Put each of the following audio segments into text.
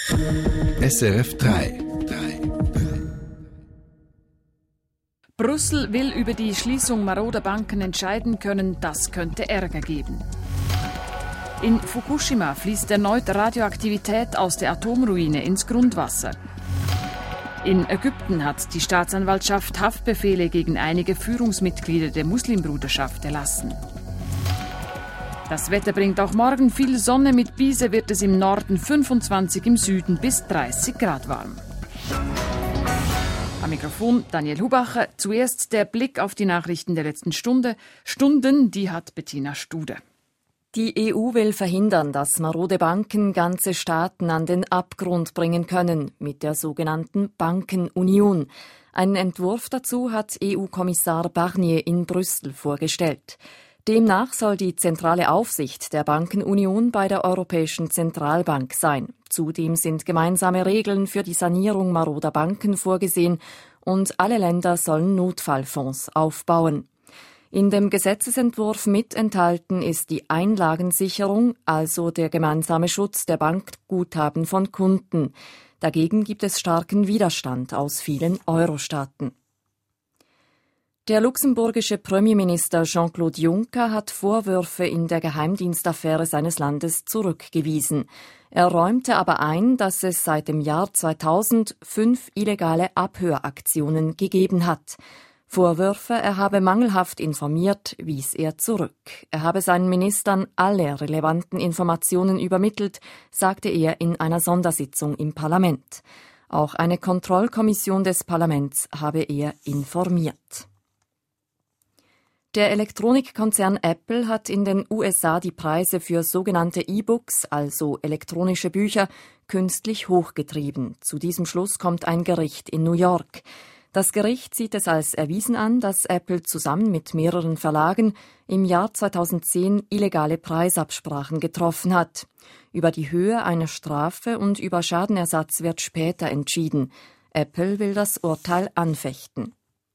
SRF 3. Brüssel will über die Schließung maroder Banken entscheiden können, das könnte Ärger geben. In Fukushima fließt erneut Radioaktivität aus der Atomruine ins Grundwasser. In Ägypten hat die Staatsanwaltschaft Haftbefehle gegen einige Führungsmitglieder der Muslimbruderschaft erlassen. Das Wetter bringt auch morgen viel Sonne. Mit Bise wird es im Norden 25, im Süden bis 30 Grad warm. Am Mikrofon Daniel Hubacher. Zuerst der Blick auf die Nachrichten der letzten Stunden, die hat Bettina Stude. Die EU will verhindern, dass marode Banken ganze Staaten an den Abgrund bringen können, mit der sogenannten Bankenunion. Einen Entwurf dazu hat EU-Kommissar Barnier in Brüssel vorgestellt. Demnach soll die zentrale Aufsicht der Bankenunion bei der Europäischen Zentralbank sein. Zudem sind gemeinsame Regeln für die Sanierung maroder Banken vorgesehen und alle Länder sollen Notfallfonds aufbauen. In dem Gesetzesentwurf mit enthalten ist die Einlagensicherung, also der gemeinsame Schutz der Bankguthaben von Kunden. Dagegen gibt es starken Widerstand aus vielen Euro-Staaten. Der luxemburgische Premierminister Jean-Claude Juncker hat Vorwürfe in der Geheimdienstaffäre seines Landes zurückgewiesen. Er räumte aber ein, dass es seit dem Jahr 2000 5 illegale Abhöraktionen gegeben hat. Vorwürfe, er habe mangelhaft informiert, wies er zurück. Er habe seinen Ministern alle relevanten Informationen übermittelt, sagte er in einer Sondersitzung im Parlament. Auch eine Kontrollkommission des Parlaments habe er informiert. Der Elektronikkonzern Apple hat in den USA die Preise für sogenannte E-Books, also elektronische Bücher, künstlich hochgetrieben. Zu diesem Schluss kommt ein Gericht in New York. Das Gericht sieht es als erwiesen an, dass Apple zusammen mit mehreren Verlagen im Jahr 2010 illegale Preisabsprachen getroffen hat. Über die Höhe einer Strafe und über Schadenersatz wird später entschieden. Apple will das Urteil anfechten.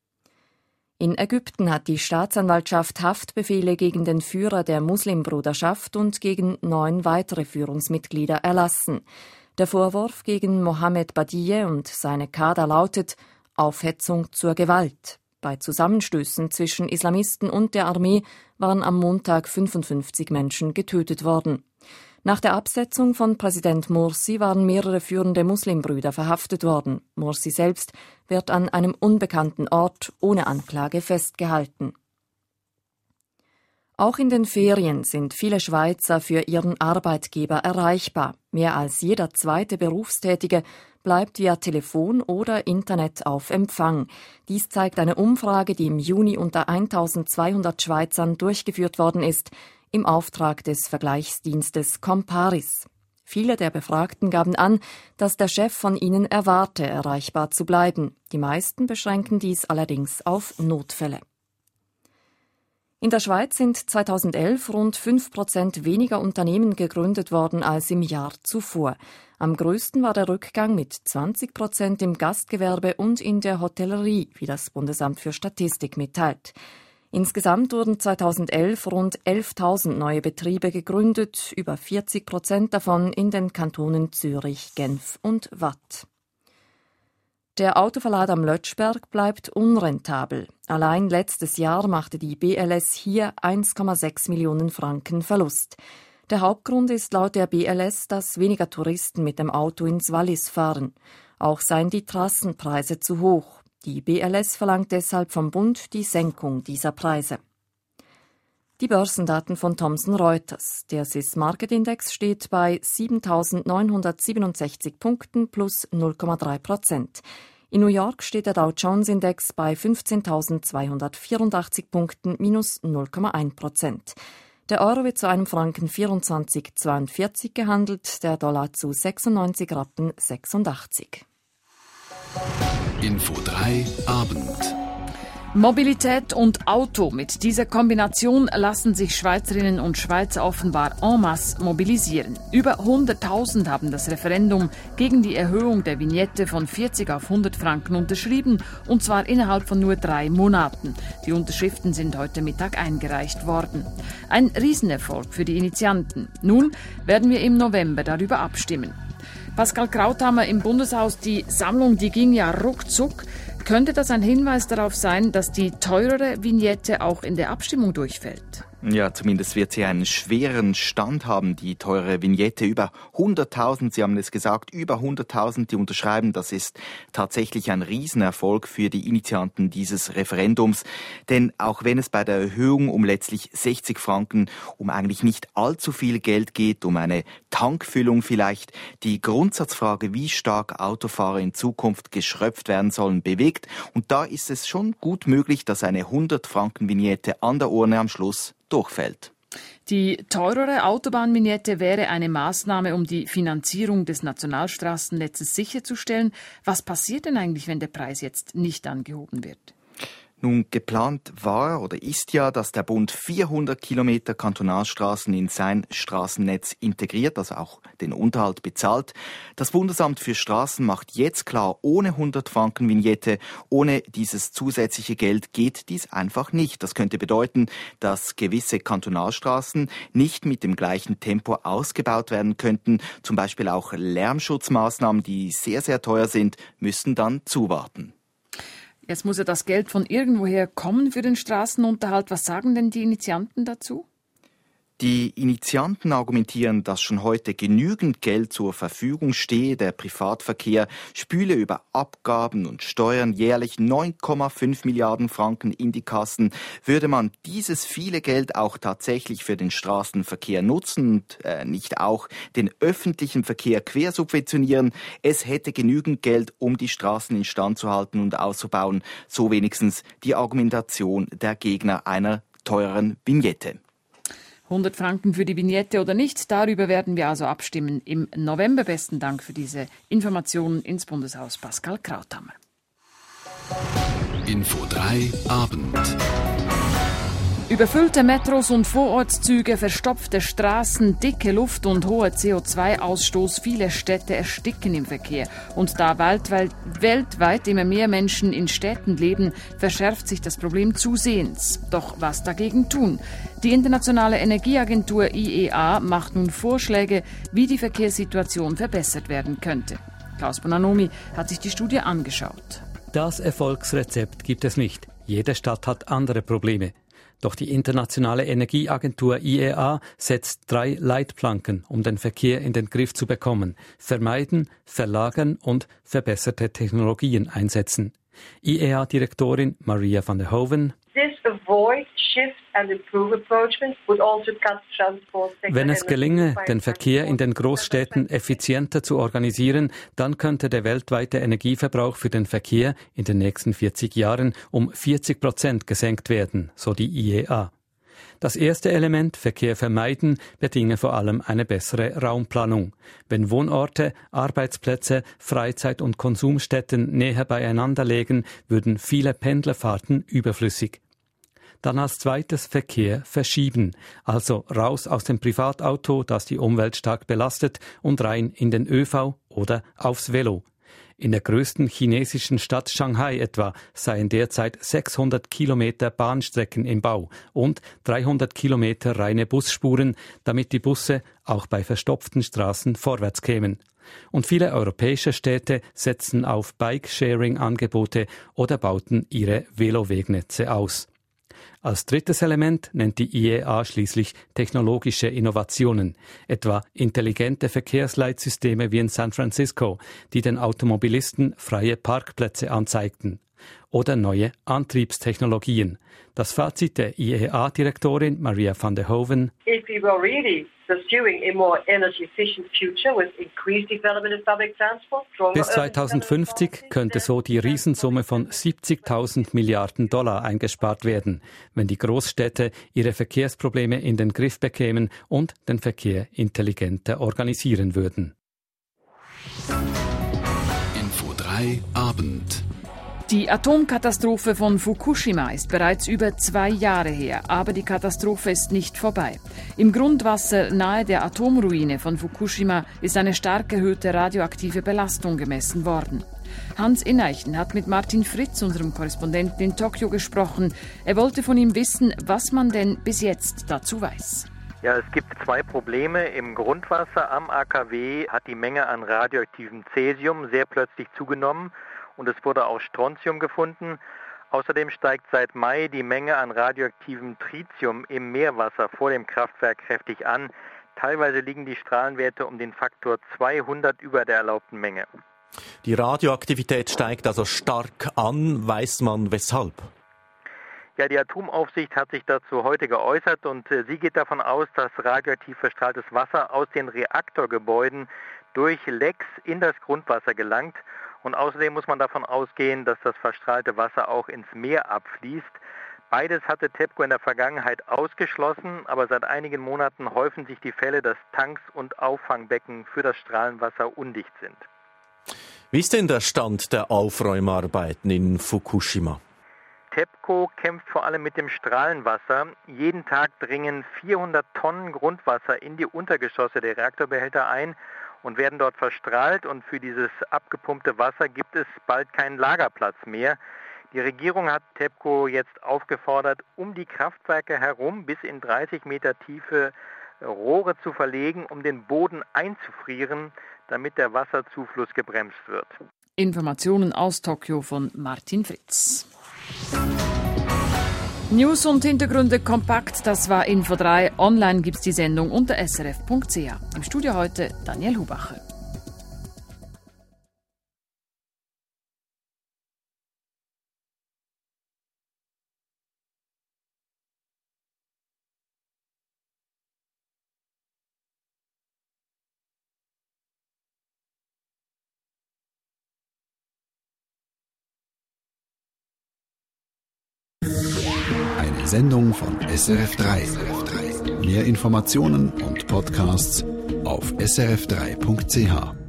In Ägypten hat die Staatsanwaltschaft Haftbefehle gegen den Führer der Muslimbruderschaft und gegen 9 weitere Führungsmitglieder erlassen. Der Vorwurf gegen Mohamed Badie und seine Kader lautet Aufhetzung zur Gewalt. Bei Zusammenstößen zwischen Islamisten und der Armee waren am Montag 55 Menschen getötet worden. Nach der Absetzung von Präsident Morsi waren mehrere führende Muslimbrüder verhaftet worden. Morsi selbst wird an einem unbekannten Ort ohne Anklage festgehalten. Auch in den Ferien sind viele Schweizer für ihren Arbeitgeber erreichbar. Mehr als jeder zweite Berufstätige bleibt via Telefon oder Internet auf Empfang. Dies zeigt eine Umfrage, die im Juni unter 1200 Schweizern durchgeführt worden ist, im Auftrag des Vergleichsdienstes Comparis. Viele der Befragten gaben an, dass der Chef von ihnen erwarte, erreichbar zu bleiben. Die meisten beschränken dies allerdings auf Notfälle. In der Schweiz sind 2011 rund 5% weniger Unternehmen gegründet worden als im Jahr zuvor. Am größten war der Rückgang mit 20% im Gastgewerbe und in der Hotellerie, wie das Bundesamt für Statistik mitteilt. Insgesamt wurden 2011 rund 11.000 neue Betriebe gegründet, über 40% davon in den Kantonen Zürich, Genf und Waadt. Der Autoverlad am Lötschberg bleibt unrentabel. Allein letztes Jahr machte die BLS hier 1,6 Millionen Franken Verlust. Der Hauptgrund ist laut der BLS, dass weniger Touristen mit dem Auto ins Wallis fahren. Auch seien die Trassenpreise zu hoch. Die BLS verlangt deshalb vom Bund die Senkung dieser Preise. Die Börsendaten von Thomson Reuters. Der Swiss-Market-Index steht bei 7.967 Punkten plus 0,3%. In New York steht der Dow-Jones-Index bei 15.284 Punkten minus 0,1%. Der Euro wird zu einem Franken 24,42 gehandelt, der Dollar zu 96 Rappen 86. Info 3 Abend. Mobilität und Auto. Mit dieser Kombination lassen sich Schweizerinnen und Schweizer offenbar en masse mobilisieren. Über 100.000 haben das Referendum gegen die Erhöhung der Vignette von 40 auf 100 Franken unterschrieben, und zwar innerhalb von nur 3 Monaten. Die Unterschriften sind heute Mittag eingereicht worden. Ein Riesenerfolg für die Initianten. Nun werden wir im November darüber abstimmen. Pascal Krauthammer im Bundeshaus, die Sammlung, die ging ja ruckzuck. Könnte das ein Hinweis darauf sein, dass die teurere Vignette auch in der Abstimmung durchfällt? Ja, zumindest wird sie einen schweren Stand haben, die teure Vignette. Über 100.000, Sie haben es gesagt, über 100.000, die unterschreiben. Das ist tatsächlich ein Riesenerfolg für die Initianten dieses Referendums. Denn auch wenn es bei der Erhöhung um letztlich 60 Franken um eigentlich nicht allzu viel Geld geht, um eine Tankfüllung vielleicht, die Grundsatzfrage, wie stark Autofahrer in Zukunft geschröpft werden sollen, bewegt. Und da ist es schon gut möglich, dass eine 100-Franken-Vignette an der Urne am Schluss durchfällt. Die teurere Autobahnvignette wäre eine Maßnahme, um die Finanzierung des Nationalstraßennetzes sicherzustellen. Was passiert denn eigentlich, wenn der Preis jetzt nicht angehoben wird? Nun, geplant war oder ist ja, dass der Bund 400 Kilometer Kantonalstraßen in sein Straßennetz integriert, also auch den Unterhalt bezahlt. Das Bundesamt für Straßen macht jetzt klar, ohne 100-Franken-Vignette, ohne dieses zusätzliche Geld geht dies einfach nicht. Das könnte bedeuten, dass gewisse Kantonalstraßen nicht mit dem gleichen Tempo ausgebaut werden könnten. Zum Beispiel auch Lärmschutzmaßnahmen, die sehr, sehr teuer sind, müssten dann zuwarten. Jetzt muss ja das Geld von irgendwoher kommen für den Straßenunterhalt. Was sagen denn die Initianten dazu? Die Initianten argumentieren, dass schon heute genügend Geld zur Verfügung stehe. Der Privatverkehr spüle über Abgaben und Steuern jährlich 9,5 Milliarden Franken in die Kassen. Würde man dieses viele Geld auch tatsächlich für den Straßenverkehr nutzen und nicht auch den öffentlichen Verkehr quersubventionieren, es hätte genügend Geld, um die Straßen instand zu halten und auszubauen. So wenigstens die Argumentation der Gegner einer teureren Vignette. 100 Franken für die Vignette oder nicht, darüber werden wir also abstimmen im November. Besten Dank für diese Informationen ins Bundeshaus, Pascal Krauthammer. Info 3 Abend. Überfüllte Metros und Vorortszüge, verstopfte Straßen, dicke Luft und hoher CO2-Ausstoß. Viele Städte ersticken im Verkehr. Und da weltweit immer mehr Menschen in Städten leben, verschärft sich das Problem zusehends. Doch was dagegen tun? Die Internationale Energieagentur IEA macht nun Vorschläge, wie die Verkehrssituation verbessert werden könnte. Klaus Bonanomi hat sich die Studie angeschaut. Das Erfolgsrezept gibt es nicht. Jede Stadt hat andere Probleme. Doch die Internationale Energieagentur IEA setzt 3 Leitplanken, um den Verkehr in den Griff zu bekommen: vermeiden, verlagern und verbesserte Technologien einsetzen. IEA-Direktorin Maria van der Hoven: Wenn es gelingen, den Verkehr in den Großstädten effizienter zu organisieren, dann könnte der weltweite Energieverbrauch für den Verkehr in den nächsten 40 Jahren um 40% gesenkt werden, so die IEA. Das erste Element, Verkehr vermeiden, bedinge vor allem eine bessere Raumplanung. Wenn Wohnorte, Arbeitsplätze, Freizeit- und Konsumstätten näher beieinander liegen, würden viele Pendlerfahrten überflüssig. Dann als zweites Verkehr verschieben, also raus aus dem Privatauto, das die Umwelt stark belastet, und rein in den ÖV oder aufs Velo. In der größten chinesischen Stadt Shanghai etwa seien derzeit 600 Kilometer Bahnstrecken im Bau und 300 Kilometer reine Busspuren, damit die Busse auch bei verstopften Straßen vorwärts kämen. Und viele europäische Städte setzen auf Bike-Sharing-Angebote oder bauten ihre Velowegnetze aus. Als drittes Element nennt die IEA schließlich technologische Innovationen, etwa intelligente Verkehrsleitsysteme wie in San Francisco, die den Automobilisten freie Parkplätze anzeigten, oder neue Antriebstechnologien. Das Fazit der IEA-Direktorin Maria van der Hoven: Bis 2050 könnte so die Riesensumme von 70.000 Milliarden Dollar eingespart werden, wenn die Großstädte ihre Verkehrsprobleme in den Griff bekämen und den Verkehr intelligenter organisieren würden. Info 3 Abend. Die Atomkatastrophe von Fukushima ist bereits über 2 Jahre her, aber die Katastrophe ist nicht vorbei. Im Grundwasser nahe der Atomruine von Fukushima ist eine stark erhöhte radioaktive Belastung gemessen worden. Hans Ineichen hat mit Martin Fritz, unserem Korrespondenten in Tokio, gesprochen. Er wollte von ihm wissen, was man denn bis jetzt dazu weiß. Ja, es gibt zwei Probleme. Im Grundwasser am AKW hat die Menge an radioaktivem Cäsium sehr plötzlich zugenommen und es wurde auch Strontium gefunden. Außerdem steigt seit Mai die Menge an radioaktivem Tritium im Meerwasser vor dem Kraftwerk kräftig an. Teilweise liegen die Strahlenwerte um den Faktor 200 über der erlaubten Menge. Die Radioaktivität steigt also stark an. Weiß man weshalb? Ja, die Atomaufsicht hat sich dazu heute geäußert und sie geht davon aus, dass radioaktiv verstrahltes Wasser aus den Reaktorgebäuden durch Lecks in das Grundwasser gelangt. Und außerdem muss man davon ausgehen, dass das verstrahlte Wasser auch ins Meer abfließt. Beides hatte TEPCO in der Vergangenheit ausgeschlossen, aber seit einigen Monaten häufen sich die Fälle, dass Tanks und Auffangbecken für das Strahlenwasser undicht sind. Wie ist denn der Stand der Aufräumarbeiten in Fukushima? TEPCO kämpft vor allem mit dem Strahlenwasser. Jeden Tag dringen 400 Tonnen Grundwasser in die Untergeschosse der Reaktorbehälter ein und werden dort verstrahlt. Und für dieses abgepumpte Wasser gibt es bald keinen Lagerplatz mehr. Die Regierung hat TEPCO jetzt aufgefordert, um die Kraftwerke herum bis in 30 Meter Tiefe Rohre zu verlegen, um den Boden einzufrieren, damit der Wasserzufluss gebremst wird. Informationen aus Tokio von Martin Fritz. News und Hintergründe kompakt, das war Info 3. Online gibt's die Sendung unter srf.ch. Im Studio heute Daniel Hubacher. Eine Sendung von SRF3. Mehr Informationen und Podcasts auf srf3.ch.